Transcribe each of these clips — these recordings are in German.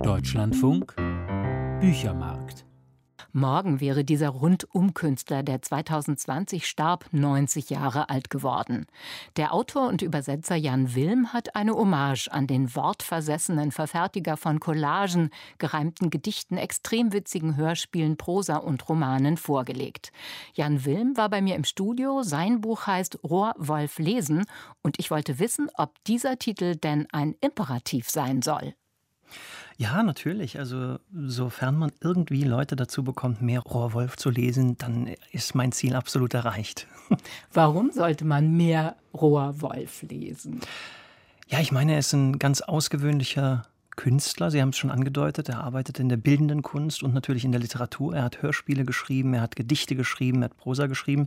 Deutschlandfunk Büchermarkt. Morgen wäre dieser Rundumkünstler, der 2020 starb, 90 Jahre alt geworden. Der Autor und Übersetzer Jan Wilm hat eine Hommage an den wortversessenen Verfertiger von Collagen, gereimten Gedichten, extrem witzigen Hörspielen, Prosa und Romanen vorgelegt. Jan Wilm war bei mir im Studio, sein Buch heißt Rohrwolf lesen und ich wollte wissen, ob dieser Titel denn ein Imperativ sein soll. Ja, natürlich. Also sofern man irgendwie Leute dazu bekommt, mehr Rohrwolf zu lesen, dann ist mein Ziel absolut erreicht. Warum sollte man mehr Rohrwolf lesen? Ja, ich meine, er ist ein ganz ausgewöhnlicher Künstler. Sie haben es schon angedeutet, er arbeitet in der bildenden Kunst und natürlich in der Literatur. Er hat Hörspiele geschrieben, er hat Gedichte geschrieben, er hat Prosa geschrieben.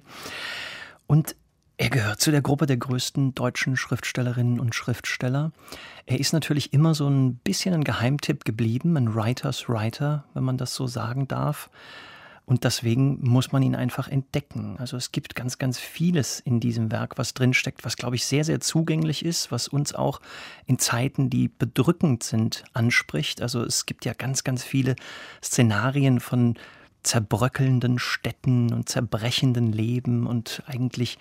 Und er gehört zu der Gruppe der größten deutschen Schriftstellerinnen und Schriftsteller. Er ist natürlich immer so ein bisschen ein Geheimtipp geblieben, ein Writers Writer, wenn man das so sagen darf. Und deswegen muss man ihn einfach entdecken. Also es gibt ganz, ganz vieles in diesem Werk, was drinsteckt, was, glaube ich, sehr, sehr zugänglich ist, was uns auch in Zeiten, die bedrückend sind, anspricht. Also es gibt ja ganz, ganz viele Szenarien von zerbröckelnden Städten und zerbrechenden Leben und eigentlich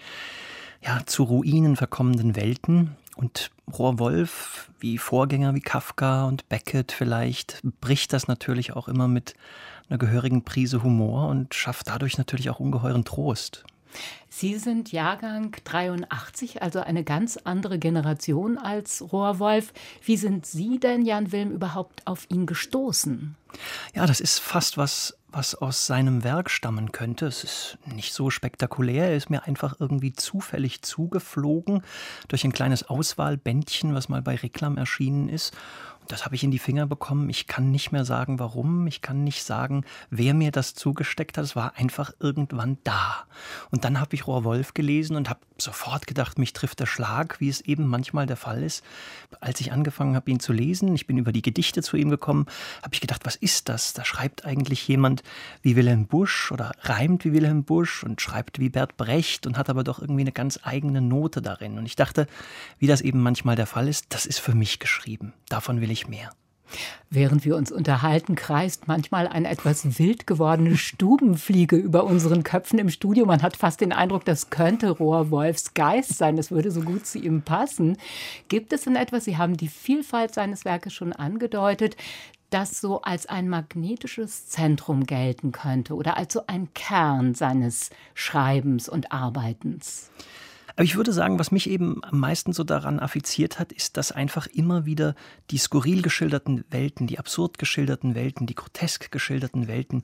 zu Ruinen verkommenden Welten. Und Rohrwolf, wie Vorgänger wie Kafka und Beckett vielleicht, bricht das natürlich auch immer mit einer gehörigen Prise Humor und schafft dadurch natürlich auch ungeheuren Trost. Sie sind Jahrgang 83, also eine ganz andere Generation als Rohrwolf. Wie sind Sie denn, Jan Wilm, überhaupt auf ihn gestoßen? Ja, das ist fast was aus seinem Werk stammen könnte. Es ist nicht so spektakulär, er ist mir einfach irgendwie zufällig zugeflogen durch ein kleines Auswahlbändchen, was mal bei Reklam erschienen ist. Das habe ich in die Finger bekommen. Ich kann nicht mehr sagen, warum. Ich kann nicht sagen, wer mir das zugesteckt hat. Es war einfach irgendwann da. Und dann habe ich Rohrwolf gelesen und habe sofort gedacht, mich trifft der Schlag, wie es eben manchmal der Fall ist. Als ich angefangen habe, ihn zu lesen, ich bin über die Gedichte zu ihm gekommen, habe ich gedacht, was ist das? Da schreibt eigentlich jemand wie Wilhelm Busch oder reimt wie Wilhelm Busch und schreibt wie Bert Brecht und hat aber doch irgendwie eine ganz eigene Note darin. Und ich dachte, wie das eben manchmal der Fall ist, das ist für mich geschrieben. Davon will ich mehr. Während wir uns unterhalten, kreist manchmal eine etwas wild gewordene Stubenfliege über unseren Köpfen im Studio. Man hat fast den Eindruck, das könnte Rohrwolfs Geist sein. Das würde so gut zu ihm passen. Gibt es denn etwas, Sie haben die Vielfalt seines Werkes schon angedeutet, das so als ein magnetisches Zentrum gelten könnte oder als so ein Kern seines Schreibens und Arbeitens? Aber ich würde sagen, was mich eben am meisten so daran affiziert hat, ist, dass einfach immer wieder die skurril geschilderten Welten, die absurd geschilderten Welten, die grotesk geschilderten Welten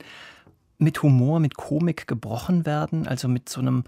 mit Humor, mit Komik gebrochen werden, also mit so einem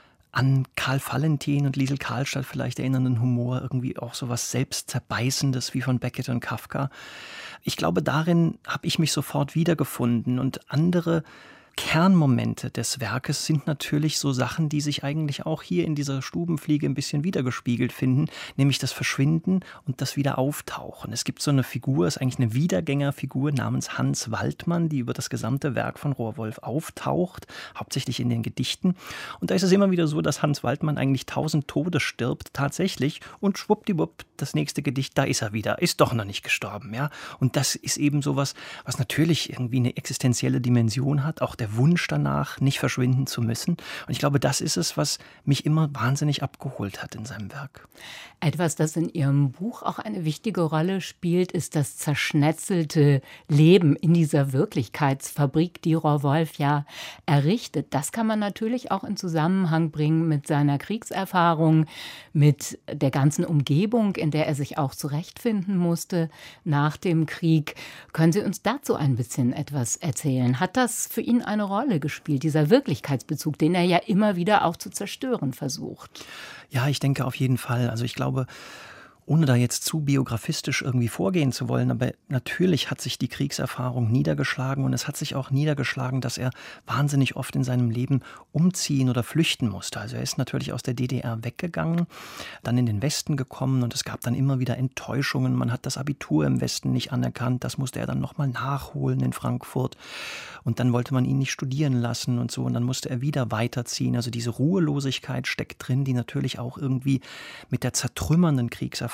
an Karl Valentin und Liesl Karlstadt vielleicht erinnernden Humor, irgendwie auch so was Selbstzerreißendes wie von Beckett und Kafka. Ich glaube, darin habe ich mich sofort wiedergefunden und andere Kernmomente des Werkes sind natürlich so Sachen, die sich eigentlich auch hier in dieser Stubenfliege ein bisschen wiedergespiegelt finden, nämlich das Verschwinden und das Wiederauftauchen. Es gibt so eine Figur, ist eigentlich eine Wiedergängerfigur namens Hans Waldmann, die über das gesamte Werk von Rohrwolf auftaucht, hauptsächlich in den Gedichten. Und da ist es immer wieder so, dass Hans Waldmann eigentlich 1000 Tode stirbt, tatsächlich, und schwuppdiwupp, das nächste Gedicht, da ist er wieder, ist doch noch nicht gestorben. Ja? Und das ist eben sowas, was natürlich irgendwie eine existenzielle Dimension hat, auch der Wunsch danach, nicht verschwinden zu müssen. Und ich glaube, das ist es, was mich immer wahnsinnig abgeholt hat in seinem Werk. Etwas, das in Ihrem Buch auch eine wichtige Rolle spielt, ist das zerschnetzelte Leben in dieser Wirklichkeitsfabrik, die Rohrwolf ja errichtet. Das kann man natürlich auch in Zusammenhang bringen mit seiner Kriegserfahrung, mit der ganzen Umgebung, in der er sich auch zurechtfinden musste nach dem Krieg. Können Sie uns dazu ein bisschen etwas erzählen? Hat das für ihn eine Rolle gespielt, dieser Wirklichkeitsbezug, den er ja immer wieder auch zu zerstören versucht? Ja, ich denke auf jeden Fall. Also ich glaube, ohne da jetzt zu biografistisch irgendwie vorgehen zu wollen, aber natürlich hat sich die Kriegserfahrung niedergeschlagen und es hat sich auch niedergeschlagen, dass er wahnsinnig oft in seinem Leben umziehen oder flüchten musste. Also er ist natürlich aus der DDR weggegangen, dann in den Westen gekommen und es gab dann immer wieder Enttäuschungen. Man hat das Abitur im Westen nicht anerkannt, das musste er dann nochmal nachholen in Frankfurt und dann wollte man ihn nicht studieren lassen und so und dann musste er wieder weiterziehen. Also diese Ruhelosigkeit steckt drin, die natürlich auch irgendwie mit der zertrümmernden Kriegserfahrung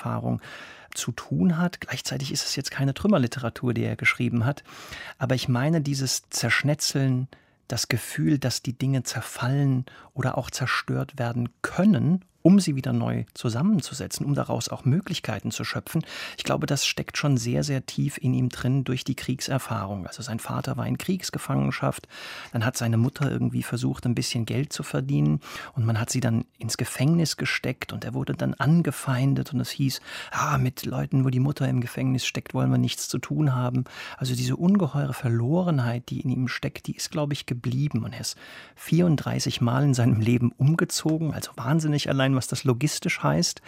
Kriegserfahrung zu tun hat. Gleichzeitig ist es jetzt keine Trümmerliteratur, die er geschrieben hat. Aber ich meine, dieses Zerschnetzeln, das Gefühl, dass die Dinge zerfallen oder auch zerstört werden können, um sie wieder neu zusammenzusetzen, um daraus auch Möglichkeiten zu schöpfen. Ich glaube, das steckt schon sehr, sehr tief in ihm drin durch die Kriegserfahrung. Also sein Vater war in Kriegsgefangenschaft, dann hat seine Mutter irgendwie versucht, ein bisschen Geld zu verdienen und man hat sie dann ins Gefängnis gesteckt und er wurde dann angefeindet und es hieß, mit Leuten, wo die Mutter im Gefängnis steckt, wollen wir nichts zu tun haben. Also diese ungeheure Verlorenheit, die in ihm steckt, die ist, glaube ich, geblieben und er ist 34 Mal in seinem Leben umgezogen, also wahnsinnig allein, was das logistisch heißt,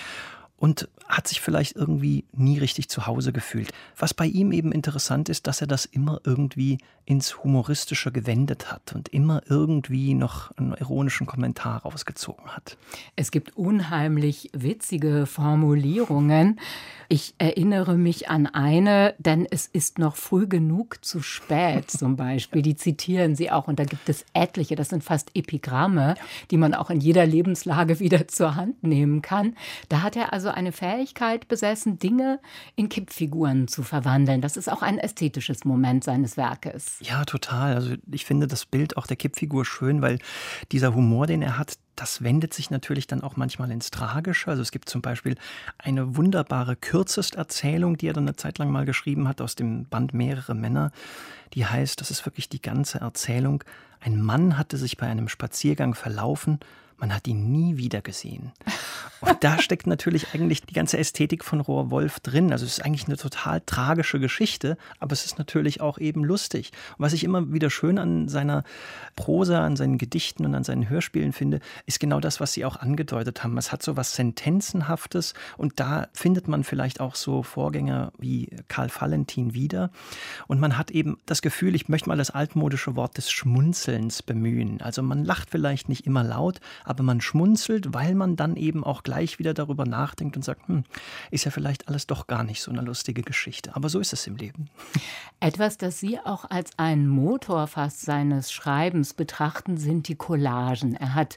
und hat sich vielleicht irgendwie nie richtig zu Hause gefühlt. Was bei ihm eben interessant ist, dass er das immer irgendwie ins Humoristische gewendet hat und immer irgendwie noch einen ironischen Kommentar rausgezogen hat. Es gibt unheimlich witzige Formulierungen. Ich erinnere mich an eine, denn es ist noch früh genug zu spät zum Beispiel. Die zitieren sie auch und da gibt es etliche, das sind fast Epigramme, die man auch in jeder Lebenslage wieder zur Hand nehmen kann. Da hat er also eine Fähigkeit besessen, Dinge in Kippfiguren zu verwandeln. Das ist auch ein ästhetisches Moment seines Werkes. Ja, total. Also ich finde das Bild auch der Kippfigur schön, weil dieser Humor, den er hat, das wendet sich natürlich dann auch manchmal ins Tragische. Also es gibt zum Beispiel eine wunderbare Kürzesterzählung, die er dann eine Zeit lang mal geschrieben hat, aus dem Band Mehrere Männer. Die heißt, das ist wirklich die ganze Erzählung, ein Mann hatte sich bei einem Spaziergang verlaufen, man hat ihn nie wieder gesehen. Und da steckt natürlich eigentlich die ganze Ästhetik von Roar Wolf drin. Also es ist eigentlich eine total tragische Geschichte, aber es ist natürlich auch eben lustig. Und was ich immer wieder schön an seiner Prosa, an seinen Gedichten und an seinen Hörspielen finde, ist genau das, was Sie auch angedeutet haben. Es hat so was Sentenzenhaftes und da findet man vielleicht auch so Vorgänger wie Karl Valentin wieder. Und man hat eben das Gefühl, ich möchte mal das altmodische Wort des Schmunzelns bemühen. Also man lacht vielleicht nicht immer laut, aber man schmunzelt, weil man dann eben auch gleich wieder darüber nachdenkt und sagt, ist ja vielleicht alles doch gar nicht so eine lustige Geschichte. Aber so ist es im Leben. Etwas, das Sie auch als einen Motor fast seines Schreibens betrachten, sind die Collagen. Er hat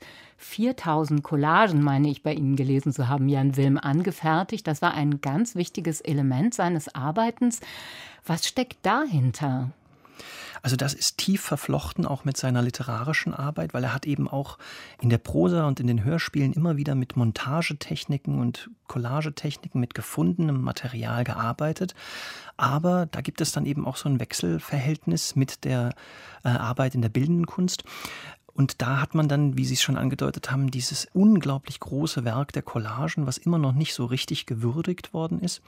4000 Collagen, meine ich, bei Ihnen gelesen zu haben, Jan Wilm, angefertigt. Das war ein ganz wichtiges Element seines Arbeitens. Was steckt dahinter? Also das ist tief verflochten auch mit seiner literarischen Arbeit, weil er hat eben auch in der Prosa und in den Hörspielen immer wieder mit Montagetechniken und Collagetechniken, mit gefundenem Material gearbeitet. Aber da gibt es dann eben auch so ein Wechselverhältnis mit der Arbeit in der bildenden Kunst. Und da hat man dann, wie Sie es schon angedeutet haben, dieses unglaublich große Werk der Collagen, was immer noch nicht so richtig gewürdigt worden ist.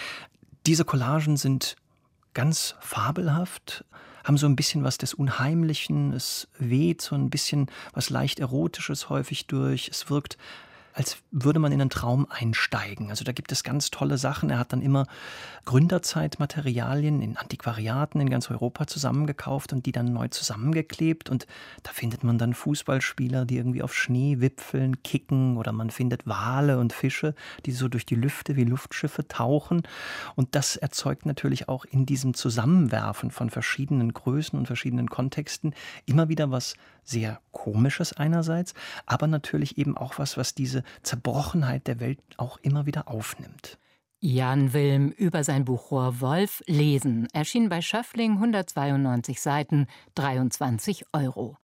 Diese Collagen sind ganz fabelhaft, haben so ein bisschen was des Unheimlichen, es weht so ein bisschen was leicht Erotisches häufig durch, es wirkt, als würde man in einen Traum einsteigen. Also da gibt es ganz tolle Sachen. Er hat dann immer Gründerzeitmaterialien in Antiquariaten in ganz Europa zusammengekauft und die dann neu zusammengeklebt. Und da findet man dann Fußballspieler, die irgendwie auf Schneewipfeln kicken, oder man findet Wale und Fische, die so durch die Lüfte wie Luftschiffe tauchen. Und das erzeugt natürlich auch in diesem Zusammenwerfen von verschiedenen Größen und verschiedenen Kontexten immer wieder was sehr Komisches einerseits, aber natürlich eben auch was diese Zerbrochenheit der Welt auch immer wieder aufnimmt. Jan Wilm über sein Buch Roar Wolf lesen. Erschien bei Schöffling, 192 Seiten, 23 €.